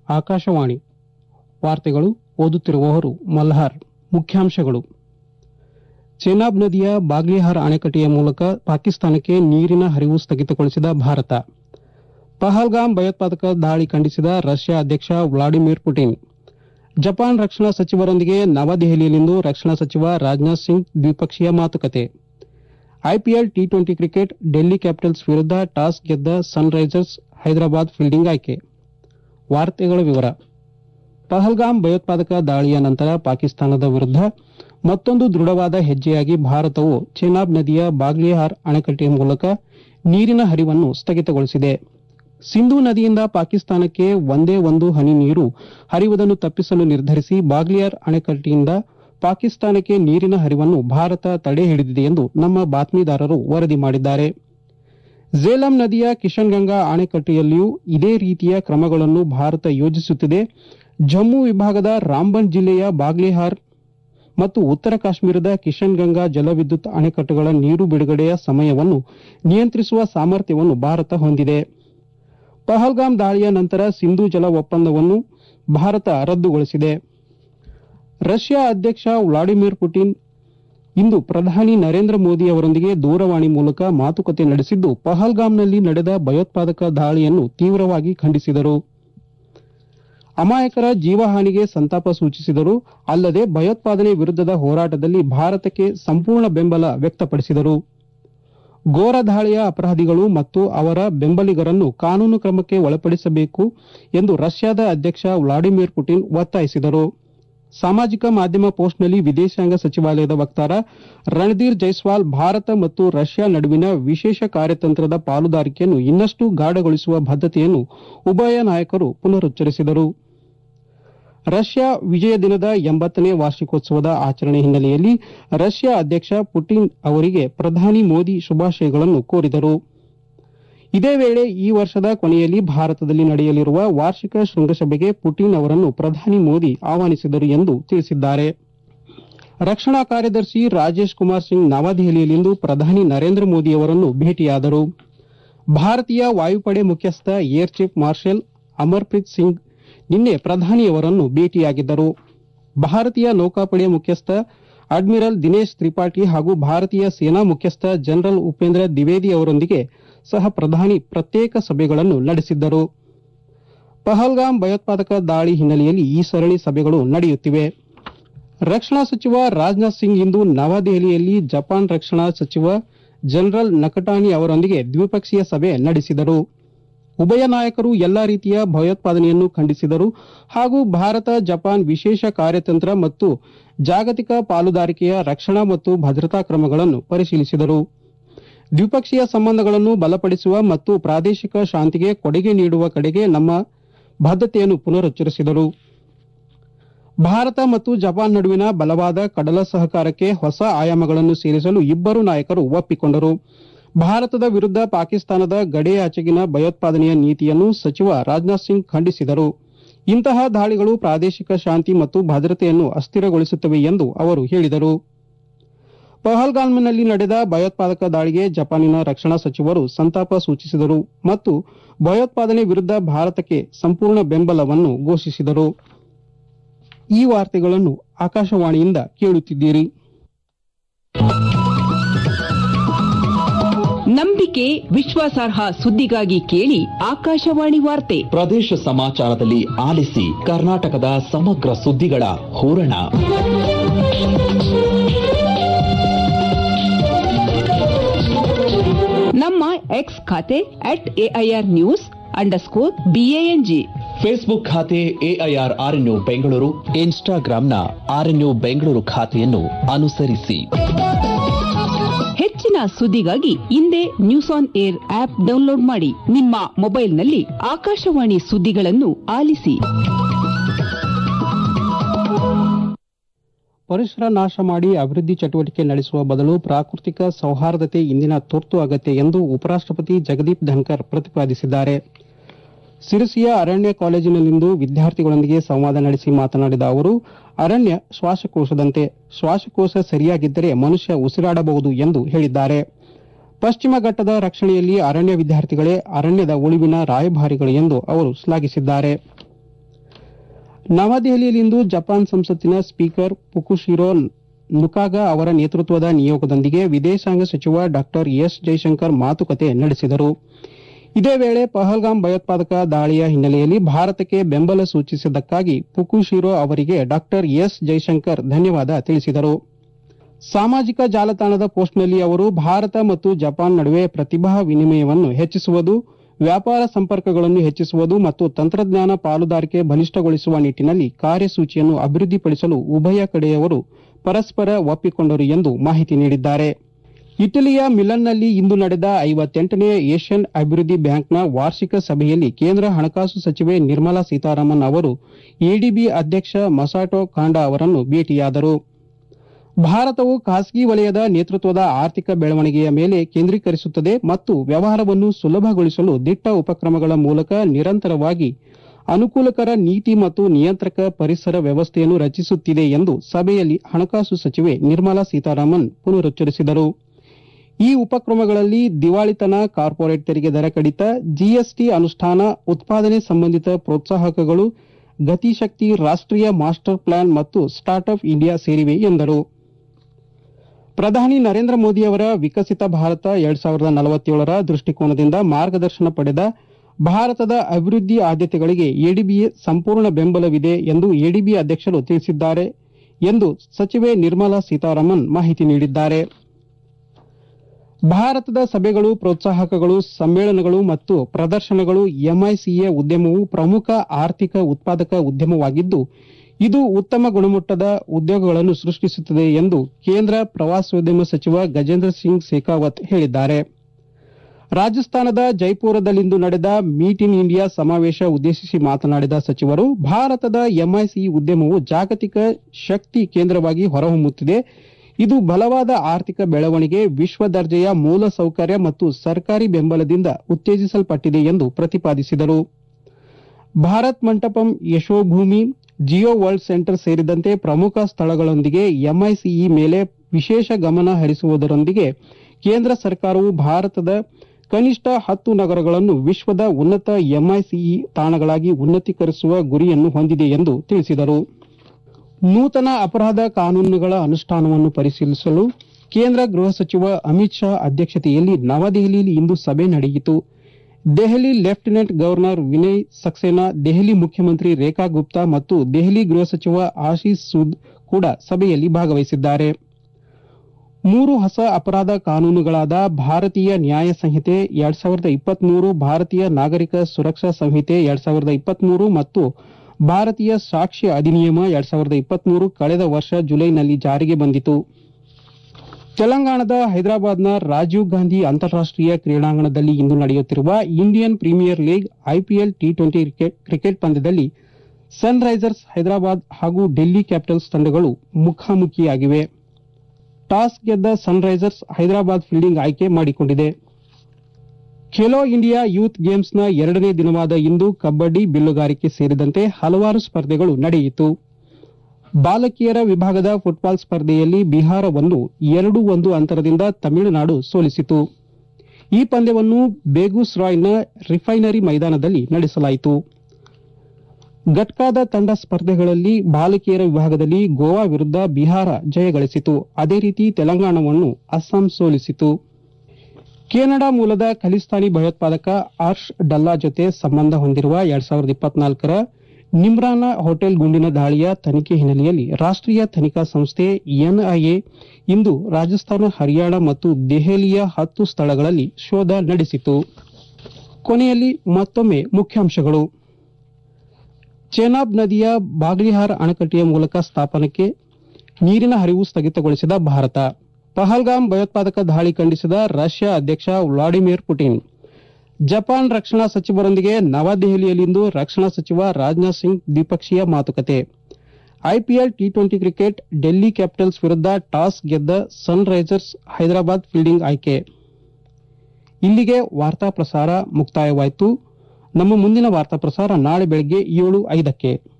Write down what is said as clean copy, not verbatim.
ಆಕಾಶವಾಣಿ ವಾರ್ತೆಗಳು ಓದುತ್ತಿರುವವರು ಮಲ್ಹಾರ್. ಮುಖ್ಯಾಂಶಗಳು. ಚೆನಾಬ್ ನದಿಯ ಬಾಗ್ಲಿಹಾರ್ ಅಣೆಕಟ್ಟೆಯ ಮೂಲಕ ಪಾಕಿಸ್ತಾನಕ್ಕೆ ನೀರಿನ ಹರಿವು ಸ್ಥಗಿತಗೊಳಿಸಿದ ಭಾರತ. ಪಹಲ್ಗಾಮ್ ಭಯೋತ್ಪಾದಕ ದಾಳಿ ಖಂಡಿಸಿದ ರಷ್ಯಾ ಅಧ್ಯಕ್ಷ ವ್ಲಾಡಿಮಿರ್ ಪುಟಿನ್. ಜಪಾನ್ ರಕ್ಷಣಾ ಸಚಿವರೊಂದಿಗೆ ನವದೆಹಲಿಯಲ್ಲಿಂದು ರಕ್ಷಣಾ ಸಚಿವ ರಾಜನಾಥ್ ಸಿಂಗ್ ದ್ವಿಪಕ್ಷೀಯ ಮಾತುಕತೆ. ಐಪಿಎಲ್ ಟಿ20 ಕ್ರಿಕೆಟ್ ಡೆಲ್ಲಿ ಕ್ಯಾಪಿಟಲ್ಸ್ ವಿರುದ್ಧ ಟಾಸ್ ಗೆದ್ದ ಸನ್ ರೈಸರ್ಸ್ ಹೈದರಾಬಾದ್ ಫೀಲ್ಡಿಂಗ್ ಆಯ್ಕೆ. ವಾರ್ತೆಗಳ ವಿವರ. ಪಹಲ್ಗಾಮ್ ಭಯೋತ್ಪಾದಕ ದಾಳಿಯ ನಂತರ ಪಾಕಿಸ್ತಾನದ ವಿರುದ್ಧ ಮತ್ತೊಂದು ದೃಢವಾದ ಹೆಜ್ಜೆಯಾಗಿ ಭಾರತವು ಚೆನಾಬ್ ನದಿಯ ಬಾಗ್ಲಿಹಾರ್ ಅಣೆಕಟ್ಟೆಯ ಮೂಲಕ ನೀರಿನ ಹರಿವನ್ನು ಸ್ಥಗಿತಗೊಳಿಸಿದೆ. ಸಿಂಧೂ ನದಿಯಿಂದ ಪಾಕಿಸ್ತಾನಕ್ಕೆ ಒಂದೇ ಒಂದು ಹನಿ ನೀರು ಹರಿಯುವುದನ್ನು ತಪ್ಪಿಸಲು ನಿರ್ಧರಿಸಿ ಬಾಗ್ಲಿಹಾರ್ ಅಣೆಕಟ್ಟೆಯಿಂದ ಪಾಕಿಸ್ತಾನಕ್ಕೆ ನೀರಿನ ಹರಿವನ್ನು ಭಾರತ ತಡೆ ಹಿಡಿದಿದೆ ಎಂದು ನಮ್ಮ ಬಾತ್ಮೀದಾರರು ವರದಿ ಮಾಡಿದ್ದಾರೆ. ಝೇಲಂ ನದಿಯ ಕಿಶನ್ಗಂಗಾ ಅಣೆಕಟ್ಟೆಯಲ್ಲಿಯೂ ಇದೇ ರೀತಿಯ ಕ್ರಮಗಳನ್ನು ಭಾರತ ಯೋಜಿಸುತ್ತಿದೆ. ಜಮ್ಮು ವಿಭಾಗದ ರಾಂಬನ್ ಜಿಲ್ಲೆಯ ಬಾಗ್ಲಿಹಾರ್ ಮತ್ತು ಉತ್ತರ ಕಾಶ್ಮೀರದ ಕಿಶನ್ಗಂಗಾ ಜಲವಿದ್ಯುತ್ ಅಣೆಕಟ್ಟುಗಳ ನೀರು ಬಿಡುಗಡೆಯ ಸಮಯವನ್ನು ನಿಯಂತ್ರಿಸುವ ಸಾಮರ್ಥ್ಯವನ್ನು ಭಾರತ ಹೊಂದಿದೆ. ಪಹಲ್ಗಾಮ್ ದಾಳಿಯ ನಂತರ ಸಿಂಧೂ ಜಲ ಒಪ್ಪಂದವನ್ನು ಭಾರತ ರದ್ದುಗೊಳಿಸಿದೆ. ರಷ್ಯಾ ಅಧ್ಯಕ್ಷ ವ್ಲಾಡಿಮಿರ್ ಪುಟಿನ್ ಇಂದು ಪ್ರಧಾನಿ ನರೇಂದ್ರ ಮೋದಿ ಅವರೊಂದಿಗೆ ದೂರವಾಣಿ ಮೂಲಕ ಮಾತುಕತೆ ನಡೆಸಿದ್ದು, ಪಹಲ್ಗಾಮ್ನಲ್ಲಿ ನಡೆದ ಭಯೋತ್ಪಾದಕ ದಾಳಿಯನ್ನು ತೀವ್ರವಾಗಿ ಖಂಡಿಸಿದರು. ಅಮಾಯಕರ ಜೀವಹಾನಿಗೆ ಸಂತಾಪ ಸೂಚಿಸಿದರು. ಅಲ್ಲದೆ ಭಯೋತ್ಪಾದನೆ ವಿರುದ್ಧದ ಹೋರಾಟದಲ್ಲಿ ಭಾರತಕ್ಕೆ ಸಂಪೂರ್ಣ ಬೆಂಬಲ ವ್ಯಕ್ತಪಡಿಸಿದರು. ಘೋರ ದಾಳಿಯ ಅಪರಾಧಿಗಳು ಮತ್ತು ಅವರ ಬೆಂಬಲಿಗರನ್ನು ಕಾನೂನು ಕ್ರಮಕ್ಕೆ ಒಳಪಡಿಸಬೇಕು ಎಂದು ರಷ್ಯಾದ ಅಧ್ಯಕ್ಷ ವ್ಲಾಡಿಮಿರ್ ಪುಟಿನ್ ಒತ್ತಾಯಿಸಿದರು. ಸಾಮಾಜಿಕ ಮಾಧ್ಯಮ ಪೋಸ್ಟ್ನಲ್ಲಿ ವಿದೇಶಾಂಗ ಸಚಿವಾಲಯದ ವಕ್ತಾರ ರಣಧೀರ್ ಜೈಸ್ವಾಲ್ ಭಾರತ ಮತ್ತು ರಷ್ಯಾ ನಡುವಿನ ವಿಶೇಷ ಕಾರ್ಯತಂತ್ರದ ಪಾಲುದಾರಿಕೆಯನ್ನು ಇನ್ನಷ್ಟು ಗಾಢಗೊಳಿಸುವ ಬದ್ಧತೆಯನ್ನು ಉಭಯ ನಾಯಕರು ಪುನರುಚ್ಚರಿಸಿದರು. ರಷ್ಯಾ ವಿಜಯ ದಿನದ 80ನೇ ವಾರ್ಷಿಕೋತ್ಸವದ ಆಚರಣೆ ಹಿನ್ನೆಲೆಯಲ್ಲಿ ರಷ್ಯಾ ಅಧ್ಯಕ್ಷ ಪುಟಿನ್ ಅವರಿಗೆ ಪ್ರಧಾನಿ ಮೋದಿ ಶುಭಾಶಯಗಳನ್ನು ಕೋರಿದರು. ಇದೇ ವೇಳೆ ಈ ವರ್ಷದ ಕೊನೆಯಲ್ಲಿ ಭಾರತದಲ್ಲಿ ನಡೆಯಲಿರುವ ವಾರ್ಷಿಕ ಶೃಂಗಸಭೆಗೆ ಪುಟಿನ್ ಅವರನ್ನು ಪ್ರಧಾನಿ ಮೋದಿ ಆಹ್ವಾನಿಸಿದರು ಎಂದು ತಿಳಿಸಿದ್ದಾರೆ. ರಕ್ಷಣಾ ಕಾರ್ಯದರ್ಶಿ ರಾಜೇಶ್ ಕುಮಾರ್ ಸಿಂಗ್ ನವದೆಹಲಿಯಲ್ಲಿಂದು ಪ್ರಧಾನಿ ನರೇಂದ್ರ ಮೋದಿ ಅವರನ್ನು ಭೇಟಿಯಾದರು. ಭಾರತೀಯ ವಾಯುಪಡೆ ಮುಖ್ಯಸ್ಥ air chief marshal Amarpreet Singh ನಿನ್ನೆ ಪ್ರಧಾನಿಯವರನ್ನು ಭೇಟಿಯಾಗಿದ್ದರು. ಭಾರತೀಯ ನೌಕಾಪಡೆ ಮುಖ್ಯಸ್ಥ ಅಡ್ಮಿರಲ್ ದಿನೇಶ್ ತ್ರಿಪಾಠಿ ಹಾಗೂ ಭಾರತೀಯ ಸೇನಾ ಮುಖ್ಯಸ್ಥ ಜನರಲ್ ಉಪೇಂದ್ರ ದ್ವಿವೇದಿ ಅವರೊಂದಿಗೆ ಸಹ ಪ್ರಧಾನಿ ಪ್ರತ್ಯೇಕ ಸಭೆಗಳನ್ನು ನಡೆಸಿದ್ದರು. ಪಹಲ್ಗಾಮ್ ಭಯೋತ್ಪಾದಕ ದಾಳಿ ಹಿನ್ನೆಲೆಯಲ್ಲಿ ಈ ಸರಣಿ ಸಭೆಗಳು ನಡೆಯುತ್ತಿವೆ. ರಕ್ಷಣಾ ಸಚಿವ ರಾಜನಾಥ್ ಸಿಂಗ್ ಇಂದು ನವದೆಹಲಿಯಲ್ಲಿ ಜಪಾನ್ ರಕ್ಷಣಾ ಸಚಿವ ಜನರಲ್ ನಕಟಾನಿ ಅವರೊಂದಿಗೆ ದ್ವಿಪಕ್ಷೀಯ ಸಭೆ ನಡೆಸಿದರು. ಉಭಯ ನಾಯಕರು ಎಲ್ಲಾ ರೀತಿಯ ಭಯೋತ್ಪಾದನೆಯನ್ನು ಖಂಡಿಸಿದರು ಹಾಗೂ ಭಾರತ ಜಪಾನ್ ವಿಶೇಷ ಕಾರ್ಯತಂತ್ರ ಮತ್ತು ಜಾಗತಿಕ ಪಾಲುದಾರಿಕೆಯ ರಕ್ಷಣಾ ಮತ್ತು ಭದ್ರತಾ ಕ್ರಮಗಳನ್ನು ಪರಿಶೀಲಿಸಿದರು. ದ್ವಿಪಕ್ಷೀಯ ಸಂಬಂಧಗಳನ್ನು ಬಲಪಡಿಸುವ ಮತ್ತು ಪ್ರಾದೇಶಿಕ ಶಾಂತಿಗೆ ಕೊಡುಗೆ ನೀಡುವ ಕಡೆಗೆ ನಮ್ಮ ಬದ್ಧತೆಯನ್ನು ಪುನರುಚ್ಚರಿಸಿದರು. ಭಾರತ ಮತ್ತು ಜಪಾನ್ ನಡುವಿನ ಬಲವಾದ ಕಡಲ ಸಹಕಾರಕ್ಕೆ ಹೊಸ ಆಯಾಮಗಳನ್ನು ಸೇರಿಸಲು ಇಬ್ಬರು ನಾಯಕರು ಒಪ್ಪಿಕೊಂಡರು. ಭಾರತದ ವಿರುದ್ಧ ಪಾಕಿಸ್ತಾನದ ಗಡಿಯಾಚೆಗಿನ ಭಯೋತ್ಪಾದನೆಯ ನೀತಿಯನ್ನು ಸಚಿವ ರಾಜನಾಥ್ ಸಿಂಗ್ ಖಂಡಿಸಿದರು. ಇಂತಹ ದಾಳಿಗಳು ಪ್ರಾದೇಶಿಕ ಶಾಂತಿ ಮತ್ತು ಭದ್ರತೆಯನ್ನು ಅಸ್ಥಿರಗೊಳಿಸುತ್ತವೆ ಎಂದು ಅವರು ಹೇಳಿದರು. ಪಹಲ್ಗಾಮ್ನಲ್ಲಿ ನಡೆದ ಭಯೋತ್ಪಾದಕ ದಾಳಿಗೆ ಜಪಾನಿನ ರಕ್ಷಣಾ ಸಚಿವರು ಸಂತಾಪ ಸೂಚಿಸಿದರು ಮತ್ತು ಭಯೋತ್ಪಾದನೆ ವಿರುದ್ಧ ಭಾರತಕ್ಕೆ ಸಂಪೂರ್ಣ ಬೆಂಬಲವನ್ನು ಘೋಷಿಸಿದರು. ಈ ವಾರ್ತೆಗಳನ್ನು ಆಕಾಶವಾಣಿಯಿಂದ ಕೇಳುತ್ತಿದ್ದೀರಿ. ನಂಬಿಕೆ ವಿಶ್ವಾಸಾರ್ಹ ಸುದ್ದಿಗಾಗಿ ಕೇಳಿ ಆಕಾಶವಾಣಿ ವಾರ್ತೆ. ಪ್ರದೇಶ ಸಮಾಚಾರದಲ್ಲಿ ಆಲಿಸಿ ಕರ್ನಾಟಕದ ಸಮಗ್ರ ಸುದ್ದಿಗಳ ಹೂರಣ. ನಮ್ಮ ಎಕ್ಸ್ ಖಾತೆ @AIRnews_BANG, ಫೇಸ್ಬುಕ್ ಖಾತೆ AIRRNU ಬೆಂಗಳೂರು, ಇನ್ಸ್ಟಾಗ್ರಾಂನ RNU ಬೆಂಗಳೂರು ಖಾತೆಯನ್ನು ಅನುಸರಿಸಿ. ಹೆಚ್ಚಿನ ಸುದ್ದಿಗಾಗಿ ಇಂದೇ news on air app download ಮಾಡಿ. ನಿಮ್ಮ ಮೊಬೈಲ್ನಲ್ಲಿ ಆಕಾಶವಾಣಿ ಸುದ್ದಿಗಳನ್ನು ಆಲಿಸಿ. ಪರಿಸರ ನಾಶ ಮಾಡಿ ಅಭಿವೃದ್ಧಿ ಚಟುವಟಿಕೆ ನಡೆಸುವ ಬದಲು ಪ್ರಾಕೃತಿಕ ಸೌಹಾರ್ದತೆ ಇಂದಿನ ತುರ್ತು ಅಗತ್ಯ ಎಂದು ಉಪರಾಷ್ಟಪತಿ ಜಗದೀಪ್ ಧನ್ಕರ್ ಪ್ರತಿಪಾದಿಸಿದ್ದಾರೆ. ಸಿರಸಿಯ ಅರಣ್ಯ ಕಾಲೇಜಿನಲ್ಲಿಂದು ವಿದ್ಯಾರ್ಥಿಗಳೊಂದಿಗೆ ಸಂವಾದ ನಡೆಸಿ ಮಾತನಾಡಿದ ಅವರು, ಅರಣ್ಯ ಶ್ವಾಸಕೋಶದಂತೆ, ಶ್ವಾಸಕೋಶ ಸರಿಯಾಗಿದ್ದರೆ ಮನುಷ್ಯ ಉಸಿರಾಡಬಹುದು ಎಂದು ಹೇಳಿದ್ದಾರೆ. ಪಶ್ಚಿಮ ಘಟ್ಟದ ರಕ್ಷಣೆಯಲ್ಲಿ ಅರಣ್ಯ ವಿದ್ಯಾರ್ಥಿಗಳೇ ಅರಣ್ಯದ ಉಳಿವಿನ ರಾಯಭಾರಿಗಳು ಎಂದು ಅವರು ಶ್ಲಾಘಿಸಿದ್ದಾರೆ. ನವದೆಹಲಿಯಲ್ಲಿಂದು ಜಪಾನ್ ಸಂಸತ್ತಿನ ಸ್ಪೀಕರ್ ಫುಕುಶಿರೋ ನುಕಾಗಾ ಅವರ ನೇತೃತ್ವದ ನಿಯೋಗದೊಂದಿಗೆ ವಿದೇಶಾಂಗ ಸಚಿವ ಡಾ ಎಸ್ ಜೈಶಂಕರ್ ಮಾತುಕತೆ ನಡೆಸಿದರು. ಇದೇ ವೇಳೆ ಪಹಲ್ಗಾಮ್ ಭಯೋತ್ಪಾದಕ ದಾಳಿಯ ಹಿನ್ನೆಲೆಯಲ್ಲಿ ಭಾರತಕ್ಕೆ ಬೆಂಬಲ ಸೂಚಿಸಿದ್ದಕ್ಕಾಗಿ ಫುಕುಶಿರೋ ಅವರಿಗೆ ಡಾ ಎಸ್ ಜೈಶಂಕರ್ ಧನ್ಯವಾದ ತಿಳಿಸಿದರು. ಸಾಮಾಜಿಕ ಜಾಲತಾಣದ ಪೋಸ್ಟ್ನಲ್ಲಿ ಅವರು ಭಾರತ ಮತ್ತು ಜಪಾನ್ ನಡುವೆ ಪ್ರತಿಭಾ ವಿನಿಮಯವನ್ನು ಹೆಚ್ಚಿಸುವುದು, ವ್ಯಾಪಾರ ಸಂಪರ್ಕಗಳನ್ನು ಹೆಚ್ಚಿಸುವುದು ಮತ್ತು ತಂತ್ರಜ್ಞಾನ ಪಾಲುದಾರಿಕೆ ಬಲಿಷ್ಠಗೊಳಿಸುವ ನಿಟ್ಟಿನಲ್ಲಿ ಕಾರ್ಯಸೂಚಿಯನ್ನು ಅಭಿವೃದ್ಧಿಪಡಿಸಲು ಉಭಯ ಕಡೆಯವರು ಪರಸ್ಪರ ಒಪ್ಪಿಕೊಂಡರು ಎಂದು ಮಾಹಿತಿ ನೀಡಿದ್ದಾರೆ. ಇಟಲಿಯ ಮಿಲನ್ನಲ್ಲಿ ಇಂದು ನಡೆದ 58ನೇ ಏಷ್ಯನ್ ಅಭಿವೃದ್ಧಿ ಬ್ಯಾಂಕ್ನ ವಾರ್ಷಿಕ ಸಭೆಯಲ್ಲಿ ಕೇಂದ್ರ ಹಣಕಾಸು ಸಚಿವೆ ನಿರ್ಮಲಾ ಸೀತಾರಾಮನ್ ಅವರು ಎಡಿಬಿ ಅಧ್ಯಕ್ಷ ಮಸಾಟೋ ಕಾಂಡಾ ಅವರನ್ನು ಭೇಟಿಯಾದರು. ಭಾರತವು ಖಾಸಗಿ ವಲಯದ ನೇತೃತ್ವದ ಆರ್ಥಿಕ ಬೆಳವಣಿಗೆಯ ಮೇಲೆ ಕೇಂದ್ರೀಕರಿಸುತ್ತದೆ ಮತ್ತು ವ್ಯವಹಾರವನ್ನು ಸುಲಭಗೊಳಿಸಲು ದಿಟ್ಟ ಉಪಕ್ರಮಗಳ ಮೂಲಕ ನಿರಂತರವಾಗಿ ಅನುಕೂಲಕರ ನೀತಿ ಮತ್ತು ನಿಯಂತ್ರಕ ಪರಿಸರ ವ್ಯವಸ್ಥೆಯನ್ನು ರಚಿಸುತ್ತಿದೆ ಎಂದು ಸಭೆಯಲ್ಲಿ ಹಣಕಾಸು ಸಚಿವೆ ನಿರ್ಮಲಾ ಸೀತಾರಾಮನ್ ಪುನರುಚ್ಚರಿಸಿದರು. ಈ ಉಪಕ್ರಮಗಳಲ್ಲಿ ದಿವಾಳಿತನ, ಕಾರ್ಪೊರೇಟ್ ತೆರಿಗೆ ದರ ಕಡಿತ, ಜಿಎಸ್ಟಿ ಅನುಷ್ಠಾನ, ಉತ್ಪಾದನೆ ಸಂಬಂಧಿತ ಪ್ರೋತ್ಸಾಹಕಗಳು, ಗತಿಶಕ್ತಿ, ರಾಷ್ಟೀಯ ಮಾಸ್ಟರ್ ಪ್ಲಾನ್ ಮತ್ತು ಸ್ಟಾರ್ಟ್ಅಪ್ ಇಂಡಿಯಾ ಸೇರಿವೆ ಎಂದರು. ಪ್ರಧಾನಿ ನರೇಂದ್ರ ಮೋದಿ ಅವರ ವಿಕಸಿತ ಭಾರತ 2047ರ ದೃಷ್ಟಿಕೋನದಿಂದ ಮಾರ್ಗದರ್ಶನ ಪಡೆದ ಭಾರತದ ಅಭಿವೃದ್ಧಿ ಆದ್ಯತೆಗಳಿಗೆ ಎಡಿಬಿ ಸಂಪೂರ್ಣ ಬೆಂಬಲವಿದೆ ಎಂದು ಎಡಿಬಿ ಅಧ್ಯಕ್ಷರು ತಿಳಿಸಿದ್ದಾರೆ ಎಂದು ಸಚಿವೆ ನಿರ್ಮಲಾ ಸೀತಾರಾಮನ್ ಮಾಹಿತಿ ನೀಡಿದ್ದಾರೆ. ಭಾರತದ ಸಭೆಗಳು, ಪ್ರೋತ್ಸಾಹಕಗಳು, ಸಮ್ಮೇಳನಗಳು ಮತ್ತು ಪ್ರದರ್ಶನಗಳು ಎಂಐಸಿಎ ಉದ್ಯಮವು ಪ್ರಮುಖ ಆರ್ಥಿಕ ಉತ್ಪಾದಕ ಉದ್ಯಮವಾಗಿದ್ದು, ಇದು ಉತ್ತಮ ಗುಣಮಟ್ಟದ ಉದ್ಯೋಗಗಳನ್ನು ಸೃಷ್ಟಿಸುತ್ತದೆ ಎಂದು ಕೇಂದ್ರ ಪ್ರವಾಸೋದ್ಯಮ ಸಚಿವ ಗಜೇಂದ್ರ ಸಿಂಗ್ ಶೇಖಾವತ್ ಹೇಳಿದ್ದಾರೆ. ರಾಜಸ್ಥಾನದ ಜೈಪುರದಲ್ಲಿಂದು ನಡೆದ ಮೀಟ್ ಇನ್ ಇಂಡಿಯಾ ಸಮಾವೇಶ ಉದ್ದೇಶಿಸಿ ಮಾತನಾಡಿದ ಸಚಿವರು, ಭಾರತದ ಎಂಐಸಿಇ ಉದ್ಯಮವು ಜಾಗತಿಕ ಶಕ್ತಿ ಕೇಂದ್ರವಾಗಿ ಹೊರಹೊಮ್ಮುತ್ತಿದೆ. ಇದು ಬಲವಾದ ಆರ್ಥಿಕ ಬೆಳವಣಿಗೆ, ವಿಶ್ವ ದರ್ಜೆಯ ಮೂಲಸೌಕರ್ಯ ಮತ್ತು ಸರ್ಕಾರಿ ಬೆಂಬಲದಿಂದ ಉತ್ತೇಜಿಸಲ್ಪಟ್ಟಿದೆ ಎಂದು ಪ್ರತಿಪಾದಿಸಿದರು. ಭಾರತ್ ಮಂಟಪಂ, ಯಶೋಭೂಮಿ, ಜಿಯೋ ವರ್ಲ್ಡ್ ಸೆಂಟರ್ ಸೇರಿದಂತೆ ಪ್ರಮುಖ ಸ್ಥಳಗಳೊಂದಿಗೆ ಎಂಐಸಿಇ ಮೇಲೆ ವಿಶೇಷ ಗಮನ ಹರಿಸುವುದರೊಂದಿಗೆ ಕೇಂದ್ರ ಸರ್ಕಾರವು ಭಾರತದ ಕನಿಷ್ಠ 10 ನಗರಗಳನ್ನು ವಿಶ್ವದ ಉನ್ನತ ಎಂಐಸಿಇ ತಾಣಗಳಾಗಿ ಉನ್ನತೀಕರಿಸುವ ಗುರಿಯನ್ನು ಹೊಂದಿದೆ ಎಂದು ತಿಳಿಸಿದರು. ನೂತನ ಅಪರಾಧ ಕಾನೂನುಗಳ ಅನುಷ್ಠಾನವನ್ನು ಪರಿಶೀಲಿಸಲು ಕೇಂದ್ರ ಗೃಹ ಸಚಿವ ಅಮಿತ್ ಶಾ ಅಧ್ಯಕ್ಷತೆಯಲ್ಲಿ ನವದೆಹಲಿಯಲ್ಲಿ ಇಂದು ಸಭೆ ನಡೆಯಿತು. ದೆಹಲಿ ಲೆಫ್ಟಿನೆಂಟ್ ಗವರ್ನರ್ ವಿನಯ್ ಸಕ್ಸೇನಾ, ದೆಹಲಿ ಮುಖ್ಯಮಂತ್ರಿ ರೇಖಾ ಗುಪ್ತಾ ಮತ್ತು ದೆಹಲಿ ಗೃಹ ಸಚಿವ ಆಶೀಶ್ ಸೂದ್ ಕೂಡ ಸಭೆಯಲ್ಲಿ ಭಾಗವಹಿಸಿದ್ದಾರೆ. 3 ಹೊಸ ಅಪರಾಧ ಕಾನೂನುಗಳಾದ ಭಾರತೀಯ ನ್ಯಾಯ ಸಂಹಿತೆ 2023, ಭಾರತೀಯ ನಾಗರಿಕ ಸುರಕ್ಷಾ ಸಂಹಿತೆ 2023 ಮತ್ತು ಭಾರತೀಯ ಸಾಕ್ಷ್ಯ ಅಧಿನಿಯಮ 2023 ಕಳೆದ ವರ್ಷ ಜುಲೈನಲ್ಲಿ ಜಾರಿಗೆ ಬಂದಿತು. ತೆಲಂಗಾಣದ ಹೈದರಾಬಾದ್ನ ರಾಜೀವ್ ಗಾಂಧಿ ಅಂತಾರಾಷ್ಟೀಯ ಕ್ರೀಡಾಂಗಣದಲ್ಲಿ ಇಂದು ನಡೆಯುತ್ತಿರುವ ಇಂಡಿಯನ್ ಪ್ರೀಮಿಯರ್ ಲೀಗ್ ಐಪಿಎಲ್ ಟಿ20 ಕ್ರಿಕೆಟ್ ಪಂದ್ಯದಲ್ಲಿ ಸನ್ ರೈಸರ್ಸ್ ಹೈದರಾಬಾದ್ ಹಾಗೂ ಡೆಲ್ಲಿ ಕ್ಯಾಪಿಟಲ್ಸ್ ತಂಡಗಳು ಮುಖಾಮುಖಿಯಾಗಿವೆ. ಟಾಸ್ ಗೆದ್ದ ಸನ್ ರೈಸರ್ಸ್ ಹೈದರಾಬಾದ್ ಫೀಲ್ಡಿಂಗ್ ಆಯ್ಕೆ ಮಾಡಿಕೊಂಡಿದೆ. ಖೇಲೋ ಇಂಡಿಯಾ ಯೂತ್ ಗೇಮ್ಸ್ನ 2ನೇ ದಿನವಾದ ಇಂದು ಕಬಡ್ಡಿ, ಬಿಲ್ಲುಗಾರಿಕೆ ಸೇರಿದಂತೆ ಹಲವಾರು ಸ್ಪರ್ಧೆಗಳು ನಡೆಯಿತು. ಬಾಲಕಿಯರ ವಿಭಾಗದ ಫುಟ್ಬಾಲ್ ಸ್ಪರ್ಧೆಯಲ್ಲಿ ಬಿಹಾರವನ್ನು 2-1 ಅಂತರದಿಂದ ತಮಿಳುನಾಡು ಸೋಲಿಸಿತು. ಈ ಪಂದ್ಯವನ್ನು ಬೇಗುಸರಾಯ್ನ ರಿಫೈನರಿ ಮೈದಾನದಲ್ಲಿ ನಡೆಸಲಾಯಿತು. ಗಟ್ಕಾದ ತಂಡ ಸ್ಪರ್ಧೆಗಳಲ್ಲಿ ಬಾಲಕಿಯರ ವಿಭಾಗದಲ್ಲಿ ಗೋವಾ ವಿರುದ್ಧ ಬಿಹಾರ ಜಯಗಳಿಸಿತು. ಅದೇ ರೀತಿ ತೆಲಂಗಾಣವನ್ನು ಅಸ್ಸಾಂ ಸೋಲಿಸಿತು. ಕೆನಡಾ ಮೂಲದ ಖಲಿಸ್ತಾನಿ ಭಯೋತ್ಪಾದಕ ಅರ್ಷ್ ಡಲ್ಲಾ ಜೊತೆ ಸಂಬಂಧ ಹೊಂದಿರುವ 2024ರ ನಿಮ್ರಾನ ಹೋಟೆಲ್ ಗುಂಡಿನ ದಾಳಿಯ ತನಿಖೆ ಹಿನ್ನೆಲೆಯಲ್ಲಿ ರಾಷ್ಟೀಯ ತನಿಖಾ ಸಂಸ್ಥೆ ಎನ್ಐಎ ಇಂದು ರಾಜಸ್ಥಾನ, ಹರಿಯಾಣ ಮತ್ತು ದೆಹಲಿಯ 10 ಸ್ಥಳಗಳಲ್ಲಿ ಶೋಧ ನಡೆಸಿತು. ಕೊನೆಯಲ್ಲಿ ಮತ್ತೊಮ್ಮೆ ಮುಖ್ಯಾಂಶಗಳು. ಚೆನಾಬ್ ನದಿಯ ಬಾಗ್ಲಿಹಾರ್ ಅಣೆಕಟ್ಟೆಯ ಮೂಲಕ ಸ್ಥಾಪನಕ್ಕೆ ನೀರಿನ ಹರಿವು ಸ್ಥಗಿತಗೊಳಿಸಿದ ಭಾರತ. ಪಹಲ್ಗಾಮ್ ಭಯೋತ್ಪಾದಕ ದಾಳಿ ಖಂಡಿಸಿದ ರಷ್ಯಾ ಅಧ್ಯಕ್ಷ ವ್ಲಾಡಿಮಿರ್ ಪುಟಿನ್. ಜಪಾನ್ ರಕ್ಷಣಾ ಸಚಿವರೊಂದಿಗೆ ನವದೆಹಲಿಯಲ್ಲಿಂದು ರಕ್ಷಣಾ ಸಚಿವ ರಾಜನಾಥ್ ಸಿಂಗ್ ದ್ವಿಪಕ್ಷೀಯ ಮಾತುಕತೆ. ಐಪಿಎಲ್ ಟಿ20 ಕ್ರಿಕೆಟ್, ಡೆಲ್ಲಿ ಕ್ಯಾಪಿಟಲ್ಸ್ ವಿರುದ್ಧ ಟಾಸ್ ಗೆದ್ದ ಸನ್ ರೈಸರ್ಸ್ ಹೈದರಾಬಾದ್ ಫೀಲ್ಡಿಂಗ್ ಆಯ್ಕೆ. ಇಲ್ಲಿಗೆ ವಾರ್ತಾ ಪ್ರಸಾರ ಮುಕ್ತಾಯವಾಯಿತು. ನಮ್ಮ ಮುಂದಿನ ವಾರ್ತಾ ಪ್ರಸಾರ ನಾಳೆ ಬೆಳಗ್ಗೆ 7:05ಕ್ಕೆ.